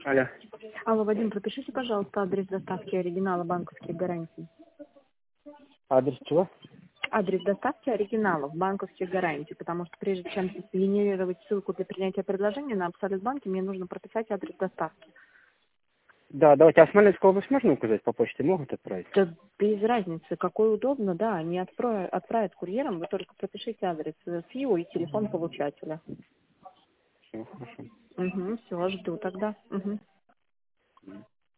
Алло. Алло, Вадим, пропишите, пожалуйста, адрес доставки оригинала банковских гарантий. Адрес чего? Адрес доставки оригиналов банковских гарантий, потому что прежде чем сгенерировать ссылку для принятия предложения на Абсолют банке, мне нужно прописать адрес доставки. Да, давайте. А Смоленскую область можно указать по почте? Могут отправить? Это без разницы, какой удобно, да, они отправят курьером, вы только пропишите адрес ФИО и телефон получателя. Все, хорошо. Угу, все, жду тогда. Угу.